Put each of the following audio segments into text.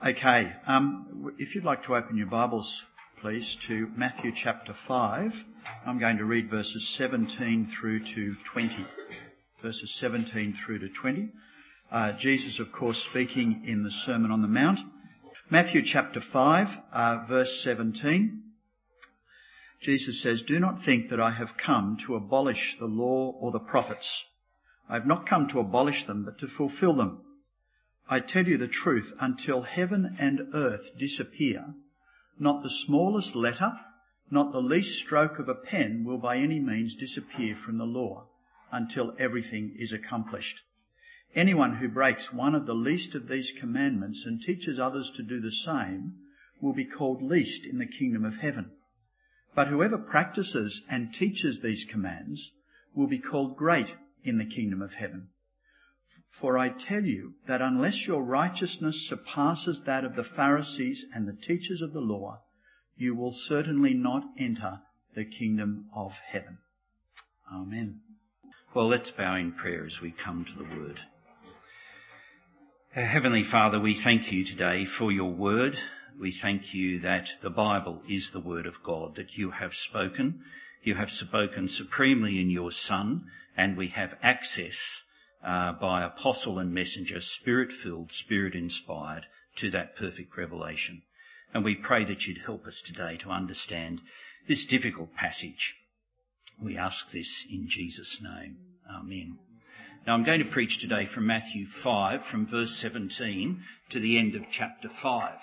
Okay, if you'd like to open your Bibles, please, to Matthew chapter 5. I'm going to read verses 17 through to 20. Verses 17 through to 20. Jesus, of course, speaking in the Sermon on the Mount. Matthew chapter 5, verse 17. Jesus says, "Do not think that I have come to abolish the law or the prophets. I have not come to abolish them, but to fulfill them. I tell you the truth, until heaven and earth disappear, not the smallest letter, not the least stroke of a pen will by any means disappear from the law, until everything is accomplished. Anyone who breaks one of the least of these commandments and teaches others to do the same will be called least in the kingdom of heaven. But whoever practices and teaches these commands will be called great in the kingdom of heaven. For I tell you that unless your righteousness surpasses that of the Pharisees and the teachers of the law, you will certainly not enter the kingdom of heaven." Amen. Well, let's bow in prayer as we come to the Word. Heavenly Father, we thank you today for your Word. We thank you that the Bible is the Word of God, that you have spoken. You have spoken supremely in your Son, and we have access by apostle and messenger, Spirit-filled, Spirit-inspired, to that perfect revelation. And we pray that you'd help us today to understand this difficult passage. We ask this in Jesus' name. Amen. Now I'm going to preach today from Matthew 5, from verse 17 to the end of chapter 5.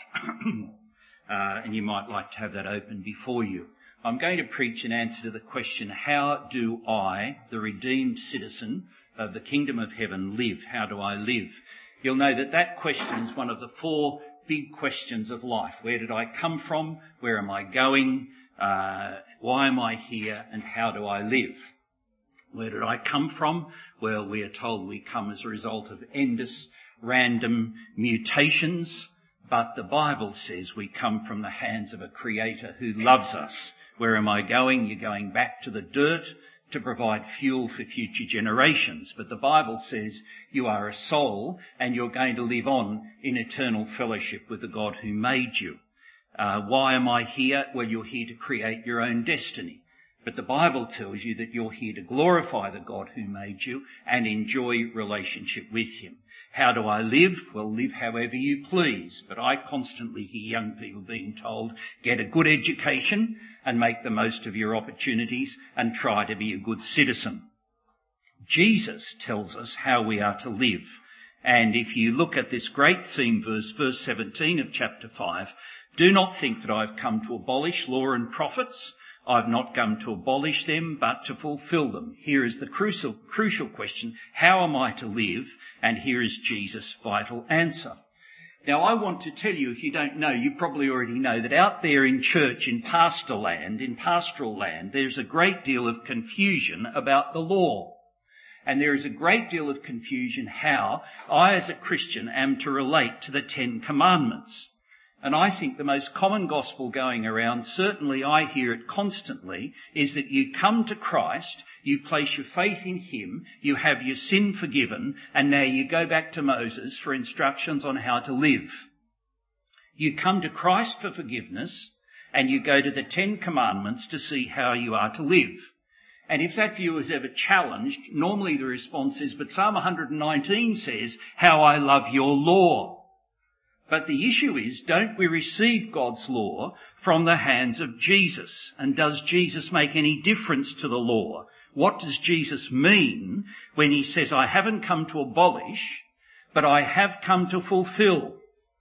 And you might like to have that open before you. I'm going to preach an answer to the question, how do I, the redeemed citizen of the kingdom of heaven, live? How do I live? You'll know that that question is one of the four big questions of life. Where did I come from? Where am I going? Why am I here? And how do I live? Where did I come from? Well, we are told we come as a result of endless random mutations, but the Bible says we come from the hands of a Creator who loves us. Where am I going? You're going back to the dirt to provide fuel for future generations. But the Bible says you are a soul and you're going to live on in eternal fellowship with the God who made you. Why am I here? Well, you're here to create your own destiny. But the Bible tells you that you're here to glorify the God who made you and enjoy relationship with him. How do I live? Well, live however you please. But I constantly hear young people being told, get a good education and make the most of your opportunities and try to be a good citizen. Jesus tells us how we are to live. And if you look at this great theme verse 17 of chapter 5, do not think that I've come to abolish law and prophets. I've not come to abolish them, but to fulfill them. Here is the crucial question, how am I to live? And here is Jesus' vital answer. Now, I want to tell you, if you don't know, you probably already know, that out there in church, in pastoral land, there's a great deal of confusion about the law. And there is a great deal of confusion how I, as a Christian, am to relate to the 10 Commandments. And I think the most common gospel going around, certainly I hear it constantly, is that you come to Christ, you place your faith in him, you have your sin forgiven, and now you go back to Moses for instructions on how to live. You come to Christ for forgiveness, and you go to the 10 Commandments to see how you are to live. And if that view is ever challenged, normally the response is, but Psalm 119 says, how I love your law. But the issue is, don't we receive God's law from the hands of Jesus? And does Jesus make any difference to the law? What does Jesus mean when he says, I haven't come to abolish, but I have come to fulfill?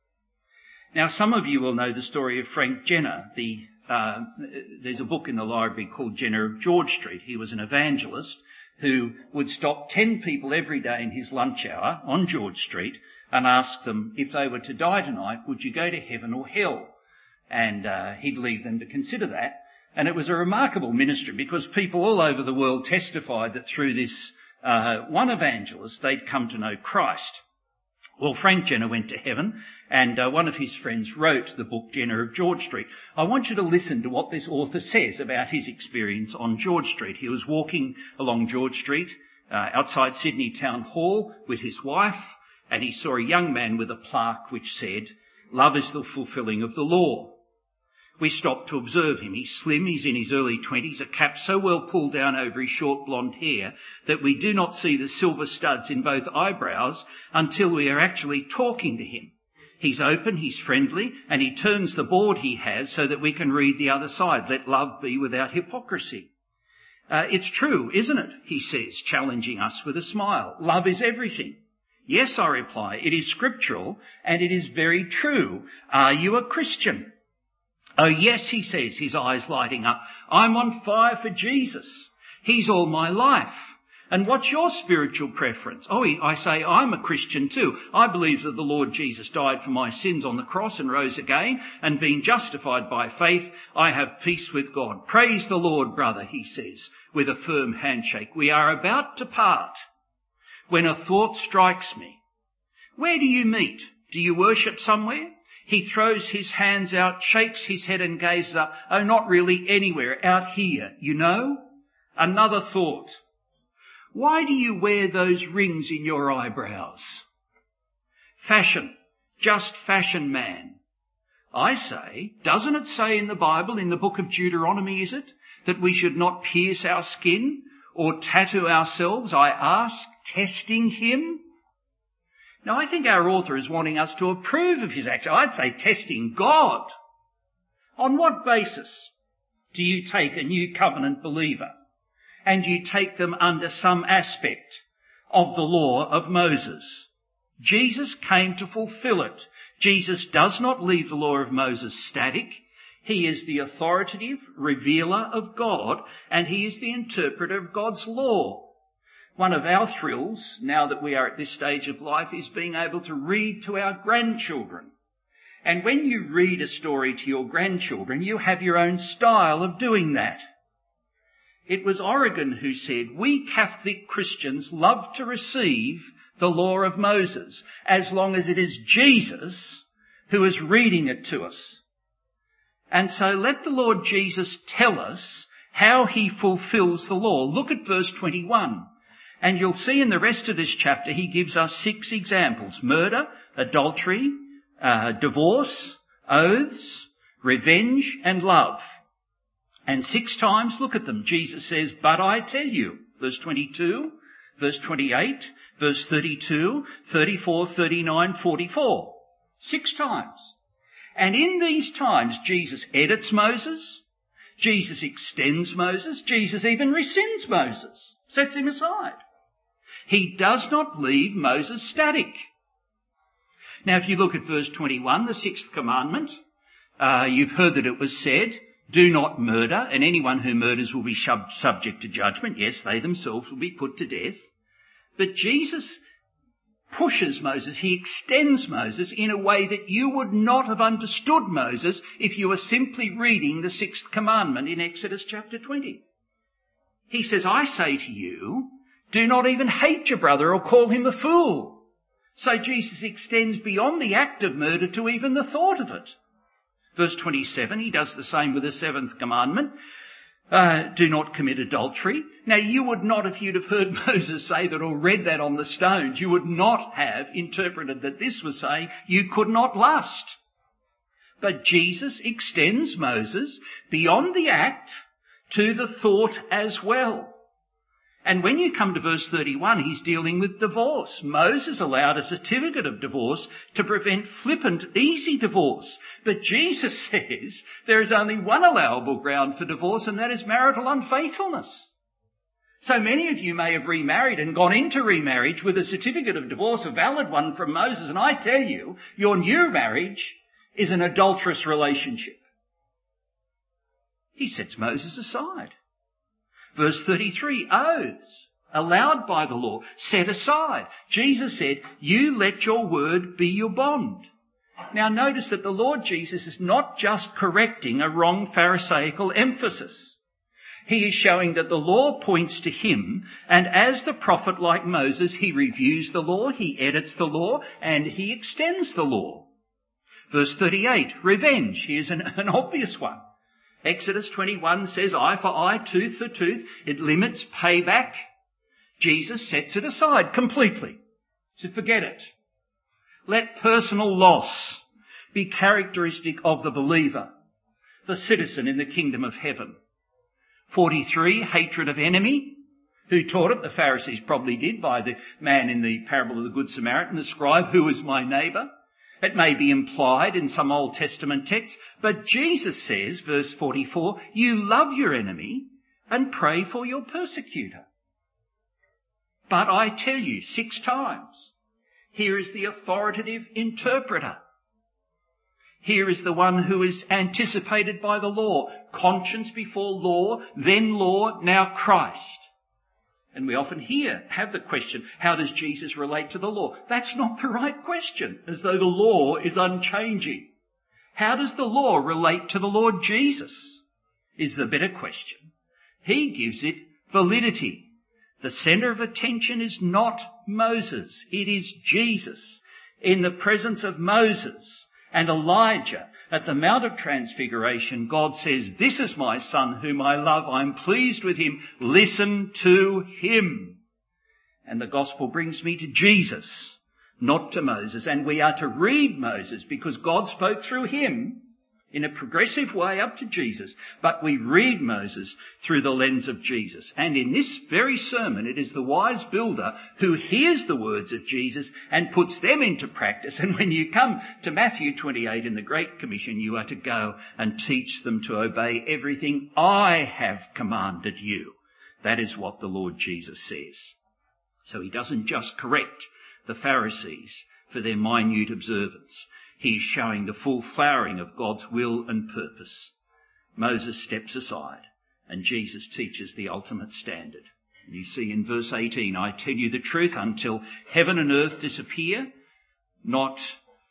Now, some of you will know the story of Frank Jenner. There's a book in the library called Jenner of George Street. He was an evangelist who would stop 10 people every day in his lunch hour on George Street and ask them, if they were to die tonight, would you go to heaven or hell? And he'd leave them to consider that. And it was a remarkable ministry because people all over the world testified that through this one evangelist, they'd come to know Christ. Well, Frank Jenner went to heaven, and one of his friends wrote the book Jenner of George Street. I want you to listen to what this author says about his experience on George Street. He was walking along George Street outside Sydney Town Hall with his wife, and he saw a young man with a plaque which said, Love is the fulfilling of the law. We stop to observe him. He's slim, he's in his early 20s, a cap so well pulled down over his short blonde hair that we do not see the silver studs in both eyebrows until we are actually talking to him. He's open, he's friendly, and he turns the board he has so that we can read the other side. Let love be without hypocrisy. It's true, isn't it? He says, challenging us with a smile. Love is everything. Yes, I reply, it is scriptural and it is very true. Are you a Christian? Oh yes, he says, his eyes lighting up. I'm on fire for Jesus. He's all my life. And what's your spiritual preference? Oh, I say, I'm a Christian too. I believe that the Lord Jesus died for my sins on the cross and rose again, and being justified by faith, I have peace with God. Praise the Lord, brother, he says, with a firm handshake. We are about to part when a thought strikes me. Where do you meet? Do you worship somewhere? He throws his hands out, shakes his head and gazes up. Oh, not really anywhere, out here, you know? Another thought. Why do you wear those rings in your eyebrows? Fashion, just fashion, man. I say, doesn't it say in the Bible, in the book of Deuteronomy, is it, that we should not pierce our skin or tattoo ourselves? I ask, testing him. Now, I think our author is wanting us to approve of his action. I'd say testing God. On what basis do you take a new covenant believer and you take them under some aspect of the law of Moses? Jesus came to fulfill it. Jesus does not leave the law of Moses static. He is the authoritative revealer of God, and he is the interpreter of God's law. One of our thrills, now that we are at this stage of life, is being able to read to our grandchildren. And when you read a story to your grandchildren, you have your own style of doing that. It was Origen who said, we Catholic Christians love to receive the law of Moses, as long as it is Jesus who is reading it to us. And so let the Lord Jesus tell us how he fulfills the law. Look at verse 21. And you'll see in the rest of this chapter he gives us 6 examples. Murder, adultery, divorce, oaths, revenge and love. And 6 times, look at them, Jesus says, but I tell you. Verse 22, verse 28, verse 32, 34, 39, 44. 6 times. And in these times Jesus edits Moses, Jesus extends Moses, Jesus even rescinds Moses, sets him aside. He does not leave Moses static. Now, if you look at verse 21, the 6th commandment, you've heard that it was said, do not murder, and anyone who murders will be subject to judgment. Yes, they themselves will be put to death. But Jesus pushes Moses, he extends Moses in a way that you would not have understood Moses if you were simply reading the 6th commandment in Exodus chapter 20. He says, I say to you, do not even hate your brother or call him a fool. So Jesus extends beyond the act of murder to even the thought of it. Verse 27, he does the same with the 7th commandment. Do not commit adultery. Now, you would not, if you'd have heard Moses say that or read that on the stones, you would not have interpreted that this was saying you could not lust. But Jesus extends Moses beyond the act to the thought as well. And when you come to verse 31, he's dealing with divorce. Moses allowed a certificate of divorce to prevent flippant, easy divorce. But Jesus says there is only one allowable ground for divorce, and that is marital unfaithfulness. So many of you may have remarried and gone into remarriage with a certificate of divorce, a valid one from Moses, and I tell you, your new marriage is an adulterous relationship. He sets Moses aside. Verse 33, oaths allowed by the law, set aside. Jesus said, you let your word be your bond. Now notice that the Lord Jesus is not just correcting a wrong Pharisaical emphasis. He is showing that the law points to him, and as the prophet like Moses, he reviews the law, he edits the law, and he extends the law. Verse 38, revenge. Here's an obvious one. Exodus 21 says eye for eye, tooth for tooth. It limits payback. Jesus sets it aside completely. So forget it. Let personal loss be characteristic of the believer, the citizen in the kingdom of heaven? 43, hatred of enemy. Who taught it? The Pharisees probably did, by the man in the parable of the Good Samaritan, the scribe, who is my neighbour? It may be implied in some Old Testament texts, but Jesus says, verse 44, you love your enemy and pray for your persecutor. But I tell you 6 times, here is the authoritative interpreter. Here is the one who is anticipated by the law. Conscience before law, then law, now Christ. And we often have the question, how does Jesus relate to the law? That's not the right question, as though the law is unchanging. How does the law relate to the Lord Jesus is the better question. He gives it validity. The centre of attention is not Moses, it is Jesus. In the presence of Moses and Elijah at the Mount of Transfiguration, God says, this is my son whom I love, I'm pleased with him, listen to him. And the gospel brings me to Jesus, not to Moses. And we are to read Moses because God spoke through him in a progressive way up to Jesus. But we read Moses through the lens of Jesus. And in this very sermon, it is the wise builder who hears the words of Jesus and puts them into practice. And when you come to Matthew 28 in the Great Commission, you are to go and teach them to obey everything I have commanded you. That is what the Lord Jesus says. So he doesn't just correct the Pharisees for their minute observance. He is showing the full flowering of God's will and purpose. Moses steps aside and Jesus teaches the ultimate standard. And you see in verse 18, I tell you the truth, until heaven and earth disappear, not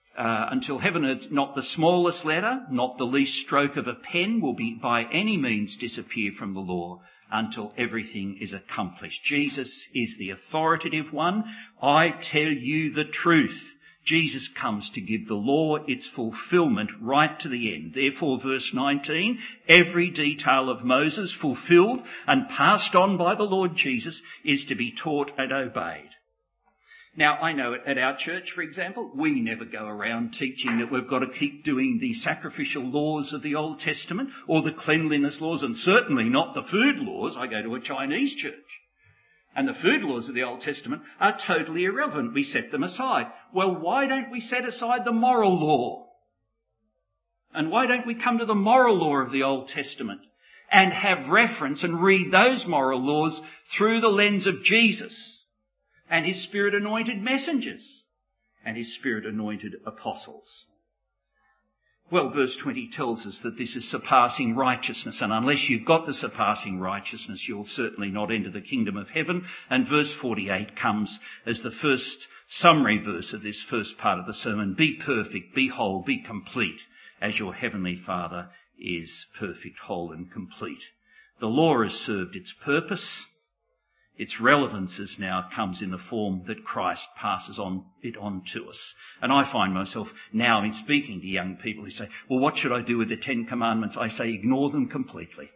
the smallest letter, not the least stroke of a pen will be by any means disappear from the law until everything is accomplished. Jesus is the authoritative one. I tell you the truth. Jesus comes to give the law its fulfilment right to the end. Therefore, verse 19, every detail of Moses fulfilled and passed on by the Lord Jesus is to be taught and obeyed. Now, I know at our church, for example, we never go around teaching that we've got to keep doing the sacrificial laws of the Old Testament or the cleanliness laws, and certainly not the food laws. I go to a Chinese church. And the food laws of the Old Testament are totally irrelevant. We set them aside. Well, why don't we set aside the moral law? And why don't we come to the moral law of the Old Testament and have reference and read those moral laws through the lens of Jesus and his Spirit-anointed messengers and his Spirit-anointed apostles? Well, verse 20 tells us that this is surpassing righteousness, and unless you've got the surpassing righteousness, you'll certainly not enter the kingdom of heaven. And verse 48 comes as the first summary verse of this first part of the sermon. Be perfect, be whole, be complete, as your heavenly Father is perfect, whole and complete. The law has served its purpose. Its relevance now comes in the form that Christ passes on to us. And I find myself now in speaking to young people who say, well, what should I do with the 10 Commandments? I say, ignore them completely.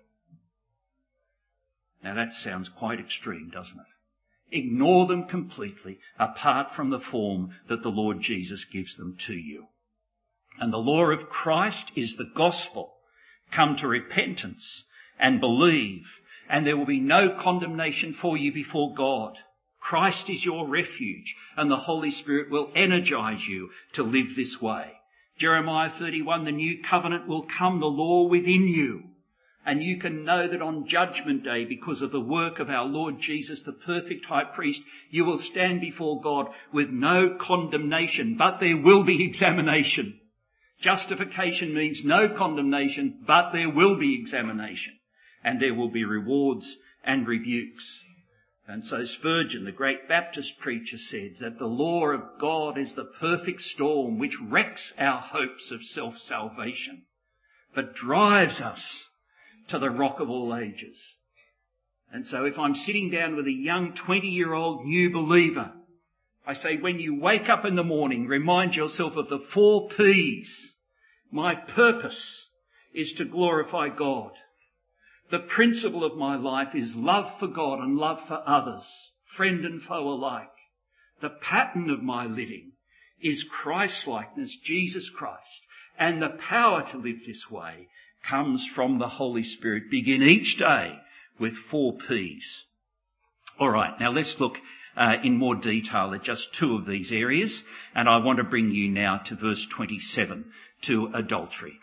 Now that sounds quite extreme, doesn't it? Ignore them completely, apart from the form that the Lord Jesus gives them to you. And the law of Christ is the gospel. Come to repentance and believe, and there will be no condemnation for you before God. Christ is your refuge, and the Holy Spirit will energize you to live this way. Jeremiah 31, the new covenant will come, the law within you. And you can know that on Judgment Day, because of the work of our Lord Jesus, the perfect high priest, you will stand before God with no condemnation, but there will be examination. Justification means no condemnation, but there will be examination. And there will be rewards and rebukes. And so Spurgeon, the great Baptist preacher, said that the law of God is the perfect storm which wrecks our hopes of self-salvation, but drives us to the rock of all ages. And so if I'm sitting down with a young 20-year-old new believer, I say, when you wake up in the morning, remind yourself of the 4 P's. My purpose is to glorify God. The principle of my life is love for God and love for others, friend and foe alike. The pattern of my living is Christ-likeness, Jesus Christ. and the power to live this way comes from the Holy Spirit. Begin each day with 4 P's. All right, now let's look in more detail at just 2 of these areas, and I want to bring you now to verse 27, to adultery.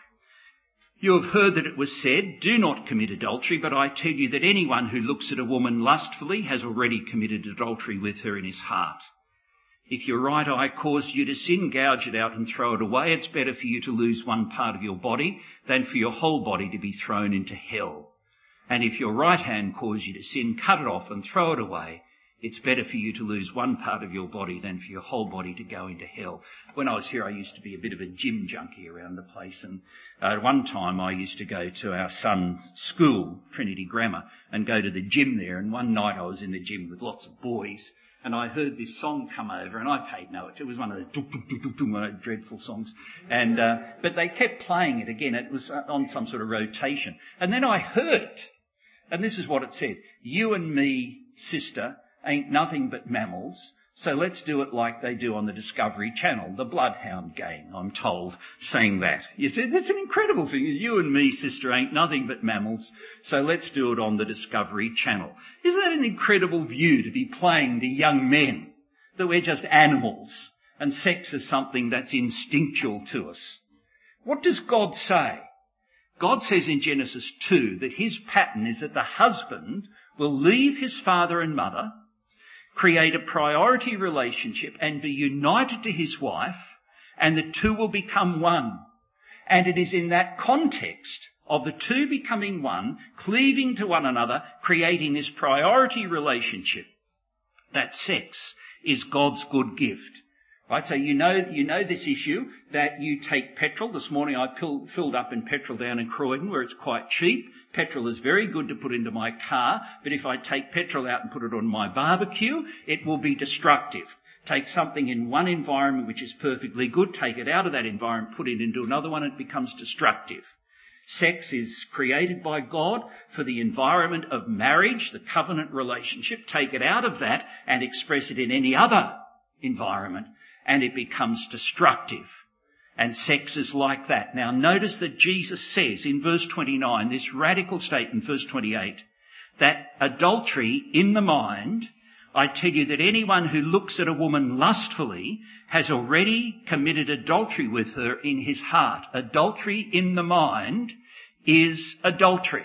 You have heard that it was said, do not commit adultery, but I tell you that anyone who looks at a woman lustfully has already committed adultery with her in his heart. If your right eye causes you to sin, gouge it out and throw it away. It's better for you to lose one part of your body than for your whole body to be thrown into hell. And if your right hand causes you to sin, cut it off and throw it away. It's better for you to lose one part of your body than for your whole body to go into hell. When I was here, I used to be a bit of a gym junkie around the place, and at one time I used to go to our son's school, Trinity Grammar, and go to the gym there. And one night I was in the gym with lots of boys, and I heard this song come over, and I paid no attention. It was one of the dreadful songs, and but they kept playing it again. It was on some sort of rotation, and then I heard it, and this is what it said: "You and me, sister, ain't nothing but mammals, so let's do it like they do on the Discovery Channel, the Bloodhound Gang," I'm told, saying that. You see, that's an incredible thing. You and me, sister, ain't nothing but mammals, so let's do it on the Discovery Channel. Isn't that an incredible view to be playing to young men, that we're just animals and sex is something that's instinctual to us? What does God say? God says in Genesis 2 that his pattern is that the husband will leave his father and mother, create a priority relationship and be united to his wife, and the two will become one. And it is in that context of the two becoming one, cleaving to one another, creating this priority relationship, that sex is God's good gift. Right, so you know this issue that you take petrol. This morning I filled up in petrol down in Croydon where it's quite cheap. Petrol is very good to put into my car, but if I take petrol out and put it on my barbecue, it will be destructive. Take something in one environment which is perfectly good, take it out of that environment, put it into another one, it becomes destructive. Sex is created by God for the environment of marriage, the covenant relationship. Take it out of that and express it in any other environment, and it becomes destructive. And sex is like that. Now notice that Jesus says in verse 29, this radical statement, verse 28, that adultery in the mind, I tell you that anyone who looks at a woman lustfully has already committed adultery with her in his heart. Adultery in the mind is adultery.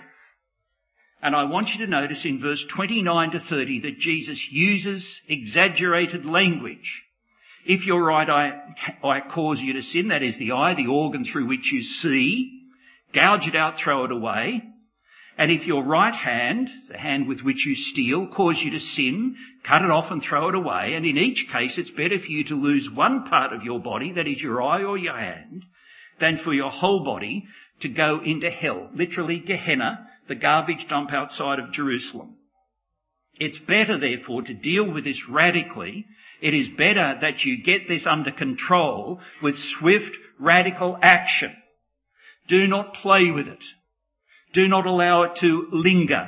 And I want you to notice in verse 29 to 30 that Jesus uses exaggerated language. If your right eye cause you to sin, that is the eye, the organ through which you see, gouge it out, throw it away. And if your right hand, the hand with which you steal, cause you to sin, cut it off and throw it away. And in each case, it's better for you to lose one part of your body, that is your eye or your hand, than for your whole body to go into hell. Literally Gehenna, the garbage dump outside of Jerusalem. It's better, therefore, to deal with this radically. It is better that you get this under control with swift, radical action. Do not play with it. Do not allow it to linger.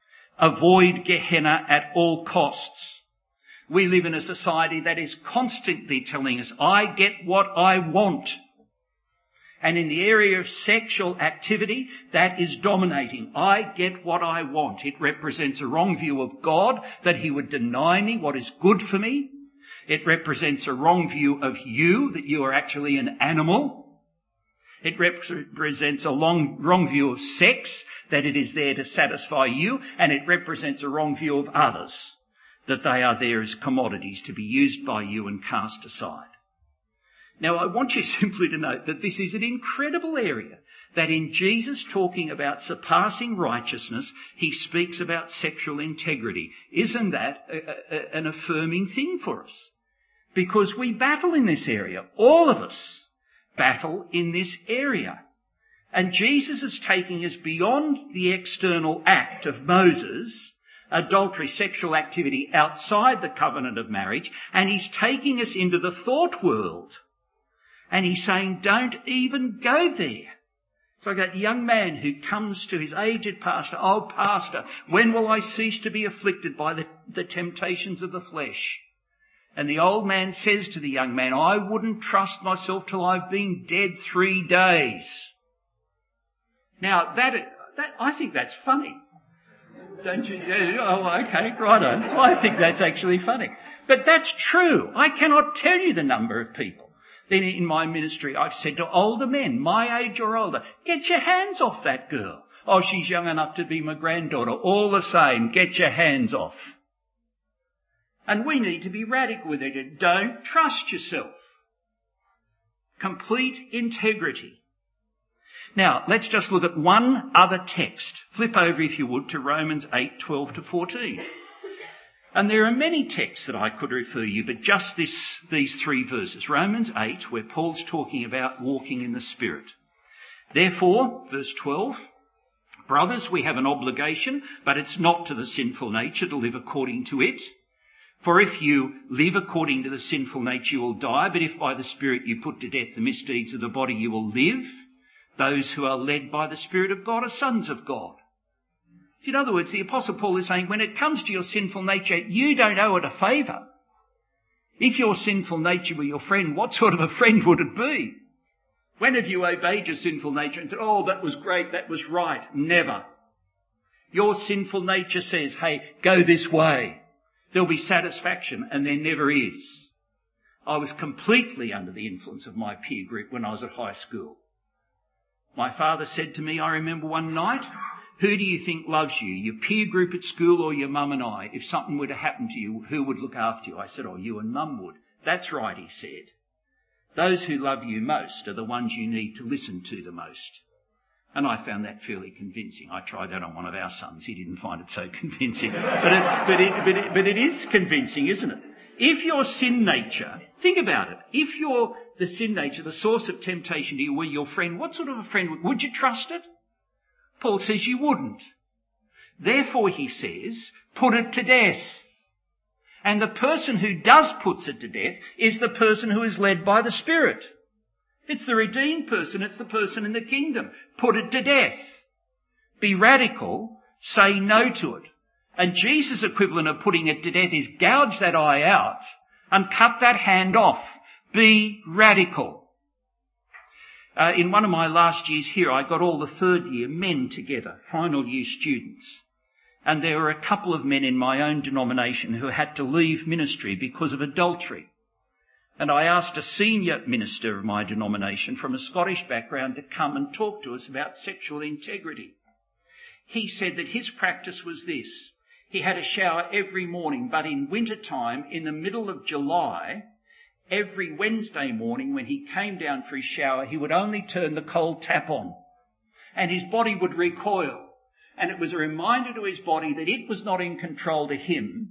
Avoid Gehenna at all costs. We live in a society that is constantly telling us, I get what I want. And in the area of sexual activity, that is dominating. I get what I want. It represents a wrong view of God, that he would deny me what is good for me. It represents a wrong view of you, that you are actually an animal. It represents a wrong view of sex, that it is there to satisfy you. And it represents a wrong view of others, that they are there as commodities to be used by you and cast aside. Now, I want you simply to note that this is an incredible area, that in Jesus talking about surpassing righteousness, he speaks about sexual integrity. Isn't that an affirming thing for us? Because we battle in this area. All of us battle in this area. And Jesus is taking us beyond the external act of Moses, adultery, sexual activity outside the covenant of marriage, and he's taking us into the thought world. And he's saying, don't even go there. It's like that young man who comes to his aged pastor, oh, pastor, when will I cease to be afflicted by the temptations of the flesh? And the old man says to the young man, I wouldn't trust myself till I've been dead 3 days. Now, I think that's funny. Don't you? Oh, okay, righto. I think that's actually funny. But that's true. I cannot tell you the number of people. Then in my ministry, I've said to older men, my age or older, get your hands off that girl. Oh, she's young enough to be my granddaughter. All the same, get your hands off. And we need to be radical with it. Don't trust yourself. Complete integrity. Now, let's just look at one other text. Flip over, if you would, to Romans 8:12 to 14. And there are many texts that I could refer you, but just these 3 verses. Romans 8, where Paul's talking about walking in the Spirit. Therefore, verse 12, brothers, we have an obligation, but it's not to the sinful nature to live according to it. For if you live according to the sinful nature, you will die, but if by the Spirit you put to death the misdeeds of the body, you will live. Those who are led by the Spirit of God are sons of God. In other words, the Apostle Paul is saying when it comes to your sinful nature, you don't owe it a favour. If your sinful nature were your friend, what sort of a friend would it be? When have you obeyed your sinful nature and said, oh, that was great, that was right? Never. Your sinful nature says, hey, go this way. There'll be satisfaction, and there never is. I was completely under the influence of my peer group when I was at high school. My father said to me, I remember one night, who do you think loves you, your peer group at school or your mum and I? If something were to happen to you, who would look after you? I said, oh, you and mum would. That's right, he said. Those who love you most are the ones you need to listen to the most. And I found that fairly convincing. I tried that on one of our sons. He didn't find it so convincing. But it is convincing, isn't it? If your sin nature, think about it. If the sin nature, the source of temptation to you, were your friend, what sort of a friend would you trust it? Paul says you wouldn't. Therefore, he says, put it to death. And the person who does puts it to death is the person who is led by the Spirit. It's the redeemed person. It's the person in the kingdom. Put it to death. Be radical. Say no to it. And Jesus' equivalent of putting it to death is gouge that eye out and cut that hand off. Be radical. In one of my last years here, I got all the 3rd year men together, final year students. And there were a couple of men in my own denomination who had to leave ministry because of adultery. And I asked a senior minister of my denomination from a Scottish background to come and talk to us about sexual integrity. He said that his practice was this. He had a shower every morning, but in winter time, in the middle of July, every Wednesday morning when he came down for his shower, he would only turn the cold tap on. And his body would recoil. And it was a reminder to his body that it was not in control of him,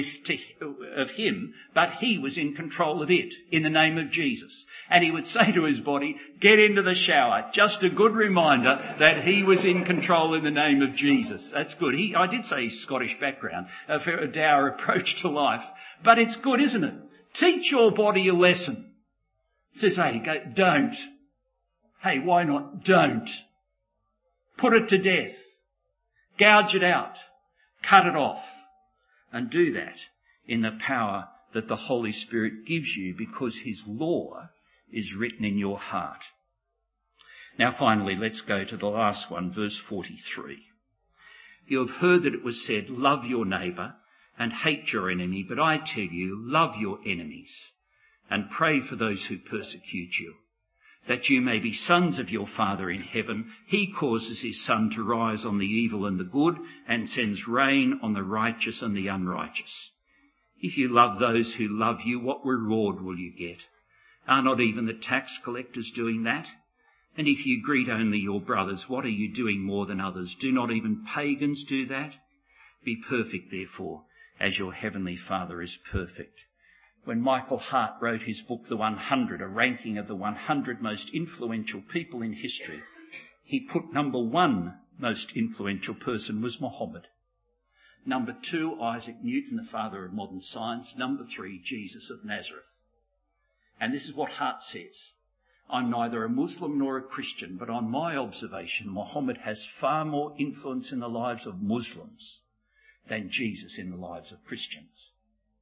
but he was in control of it, in the name of Jesus. And he would say to his body, get into the shower. Just a good reminder that he was in control in the name of Jesus. That's good. I did say his Scottish background, a dour approach to life. But it's good, isn't it? Teach your body a lesson. It says, hey, don't. Hey, why not? Don't. Put it to death. Gouge it out. Cut it off. And do that in the power that the Holy Spirit gives you, because his law is written in your heart. Now finally, let's go to the last one, verse 43. You have heard that it was said, love your neighbour and hate your enemy, but I tell you, love your enemies and pray for those who persecute you, that you may be sons of your Father in heaven. He causes his sun to rise on the evil and the good, and sends rain on the righteous and the unrighteous. If you love those who love you, what reward will you get? Are not even the tax collectors doing that? And if you greet only your brothers, what are you doing more than others? Do not even pagans do that? Be perfect, therefore, as your heavenly Father is perfect. When Michael Hart wrote his book, The 100, a ranking of the 100 most influential people in history, he put number 1 most influential person was Muhammad. Number 2, Isaac Newton, the father of modern science. Number 3, Jesus of Nazareth. And this is what Hart says. I'm neither a Muslim nor a Christian, but on my observation, Muhammad has far more influence in the lives of Muslims than Jesus in the lives of Christians.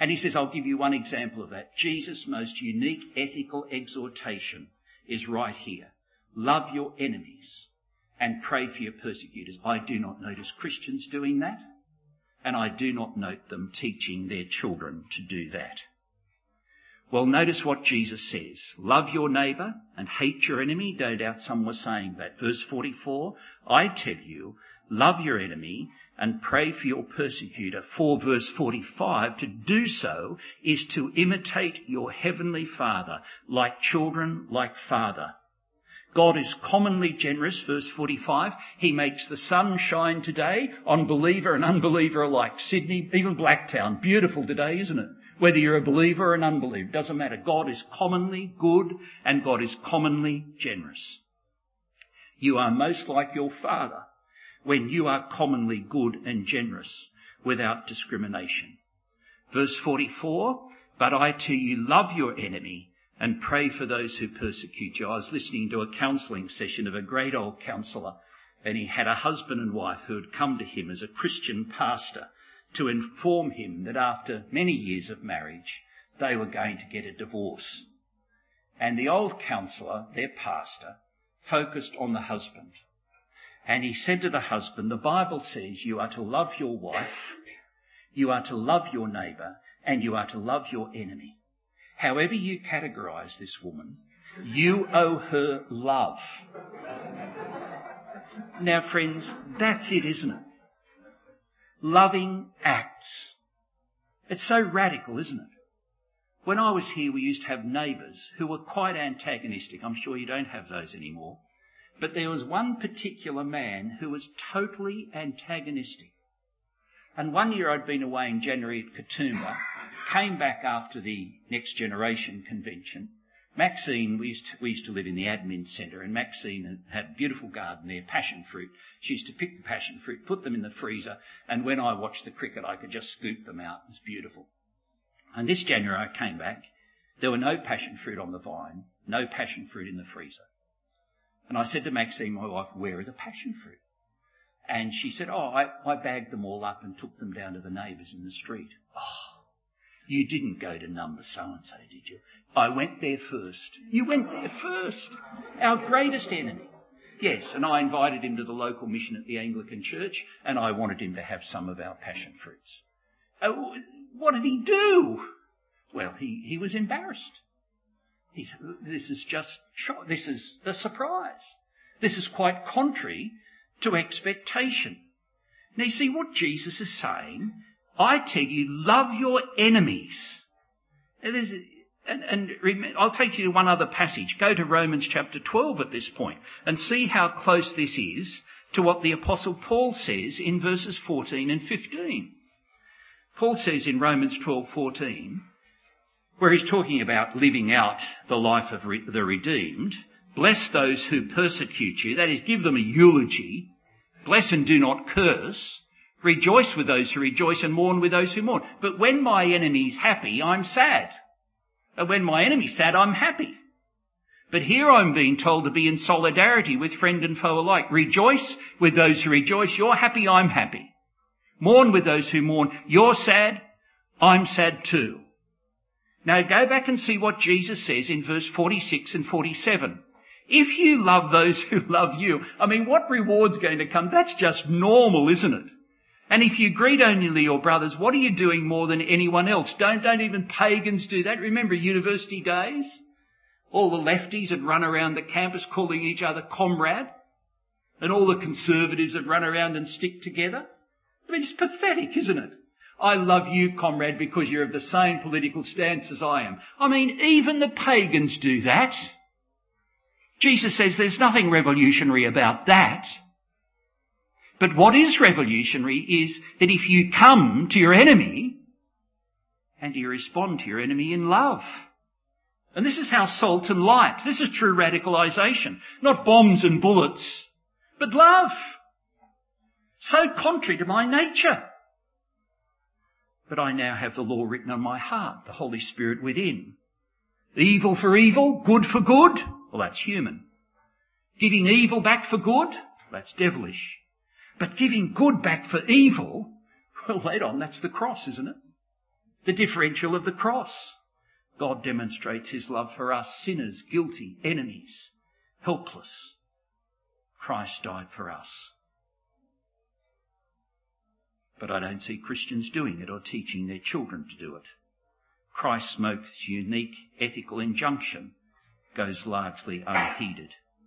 And he says, I'll give you one example of that. Jesus' most unique ethical exhortation is right here. Love your enemies and pray for your persecutors. I do not notice Christians doing that, and I do not note them teaching their children to do that. Well, notice what Jesus says. Love your neighbour and hate your enemy. No doubt some were saying that. Verse 44, I tell you, love your enemy and pray for your persecutor. For verse 45, to do so is to imitate your heavenly Father, like children, like Father. God is commonly generous, verse 45. He makes the sun shine today on believer and unbeliever alike. Sydney, even Blacktown, beautiful today, isn't it? Whether you're a believer or an unbeliever, doesn't matter. God is commonly good and God is commonly generous. You are most like your Father when you are commonly good and generous without discrimination. Verse 44, but I tell you, love your enemy and pray for those who persecute you. I was listening to a counselling session of a great old counsellor, and he had a husband and wife who had come to him as a Christian pastor to inform him that after many years of marriage, they were going to get a divorce. And the old counsellor, their pastor, focused on the husband. And he said to the husband, the Bible says you are to love your wife, you are to love your neighbour, and you are to love your enemy. However you categorise this woman, you owe her love. Now, friends, that's it, isn't it? Loving acts. It's so radical, isn't it? When I was here, we used to have neighbours who were quite antagonistic. I'm sure you don't have those anymore. But there was one particular man who was totally antagonistic. And one year I'd been away in January at Katoomba, came back after the Next Generation convention. Maxine, we used to live in the admin centre, and Maxine had a beautiful garden there, passion fruit. She used to pick the passion fruit, put them in the freezer, and when I watched the cricket, I could just scoop them out. It was beautiful. And this January I came back. There were no passion fruit on the vine, no passion fruit in the freezer. And I said to Maxine, my wife, where are the passion fruit? And she said, I bagged them all up and took them down to the neighbours in the street. Oh, you didn't go to number so-and-so, did you? I went there first. You went there first. Our greatest enemy. Yes, and I invited him to the local mission at the Anglican Church, and I wanted him to have some of our passion fruits. What did he do? Well, he was embarrassed. He said, this is just shock. This is a surprise. This is quite contrary to expectation. Now, you see what Jesus is saying? I tell you, love your enemies. And I'll take you to one other passage. Go to Romans chapter 12 at this point and see how close this is to what the Apostle Paul says in verses 14 and 15. Paul says in Romans 12:14, where he's talking about living out the life of the redeemed, bless those who persecute you, that is, give them a eulogy, bless and do not curse, rejoice with those who rejoice and mourn with those who mourn. But when my enemy's happy, I'm sad. And when my enemy's sad, I'm happy. But here I'm being told to be in solidarity with friend and foe alike. Rejoice with those who rejoice. You're happy, I'm happy. Mourn with those who mourn. You're sad, I'm sad too. Now go back and see what Jesus says in verse 46 and 47. If you love those who love you, I mean, what reward's going to come? That's just normal, isn't it? And if you greet only your brothers, what are you doing more than anyone else? Don't even pagans do that. Remember university days? All the lefties would run around the campus calling each other comrade, and all the conservatives would run around and stick together. I mean, it's pathetic, isn't it? I love you, comrade, because you're of the same political stance as I am. I mean, even the pagans do that. Jesus says there's nothing revolutionary about that. But what is revolutionary is that if you come to your enemy and you respond to your enemy in love. And this is how salt and light, this is true radicalisation. Not bombs and bullets, but love. So contrary to my nature. But I now have the law written on my heart, the Holy Spirit within. Evil for evil, good for good. Well, that's human. Giving evil back for good, that's devilish. But giving good back for evil, well, wait on, that's the cross, isn't it? The differential of the cross. God demonstrates his love for us, sinners, guilty, enemies, helpless. Christ died for us. But I don't see Christians doing it or teaching their children to do it. Christ's most unique ethical injunction goes largely unheeded.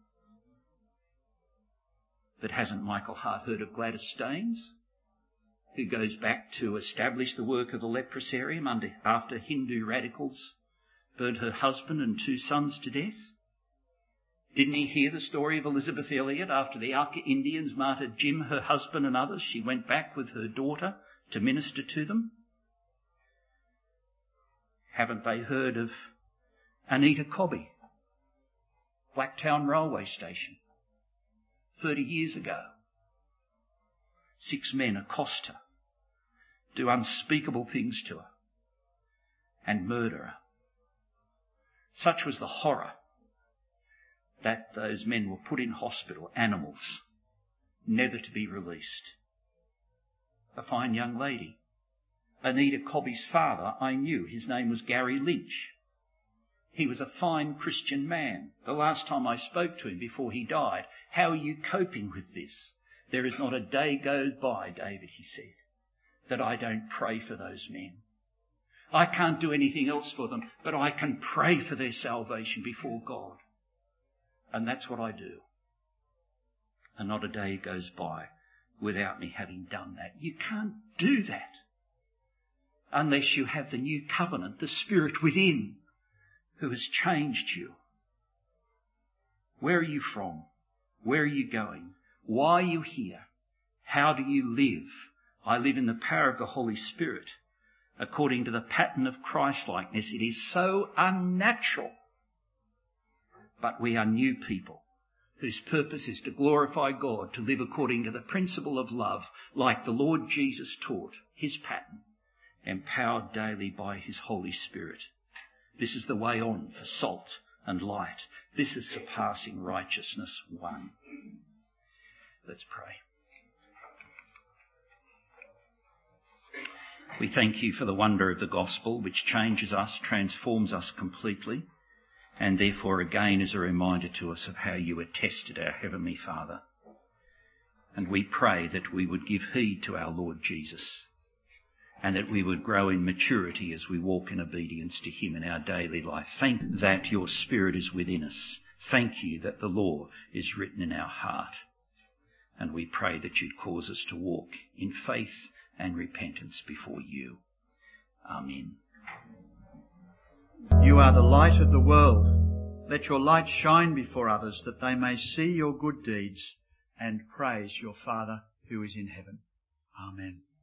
But hasn't Michael Hart heard of Gladys Staines, who goes back to establish the work of the leprosarium after Hindu radicals burned her husband and 2 sons to death? Didn't he hear the story of Elizabeth Elliot after the Auca Indians martyred Jim, her husband and others? She went back with her daughter to minister to them. Haven't they heard of Anita Cobby, Blacktown Railway Station, 30 years ago? 6 men accost her, do unspeakable things to her, and murder her. Such was the horror that those men were put in hospital, animals, never to be released. A fine young lady. Anita Cobby's father I knew. His name was Gary Lynch. He was a fine Christian man. The last time I spoke to him before he died, how are you coping with this? There is not a day goes by, David, he said, that I don't pray for those men. I can't do anything else for them, but I can pray for their salvation before God. And that's what I do. And not a day goes by without me having done that. You can't do that unless you have the new covenant, the Spirit within, who has changed you. Where are you from? Where are you going? Why are you here? How do you live? I live in the power of the Holy Spirit, according to the pattern of Christ-likeness. It is so unnatural. But we are new people whose purpose is to glorify God, to live according to the principle of love, like the Lord Jesus taught, his pattern, empowered daily by his Holy Spirit. This is the way on for salt and light. This is surpassing righteousness 1. Let's pray. We thank you for the wonder of the gospel, which changes us, transforms us completely, and therefore again is a reminder to us of how you attested our Heavenly Father. And we pray that we would give heed to our Lord Jesus, and that we would grow in maturity as we walk in obedience to him in our daily life. Thank you that your Spirit is within us. Thank you that the law is written in our heart. And we pray that you'd cause us to walk in faith and repentance before you. Amen. You are the light of the world. Let your light shine before others, that they may see your good deeds and praise your Father who is in heaven. Amen.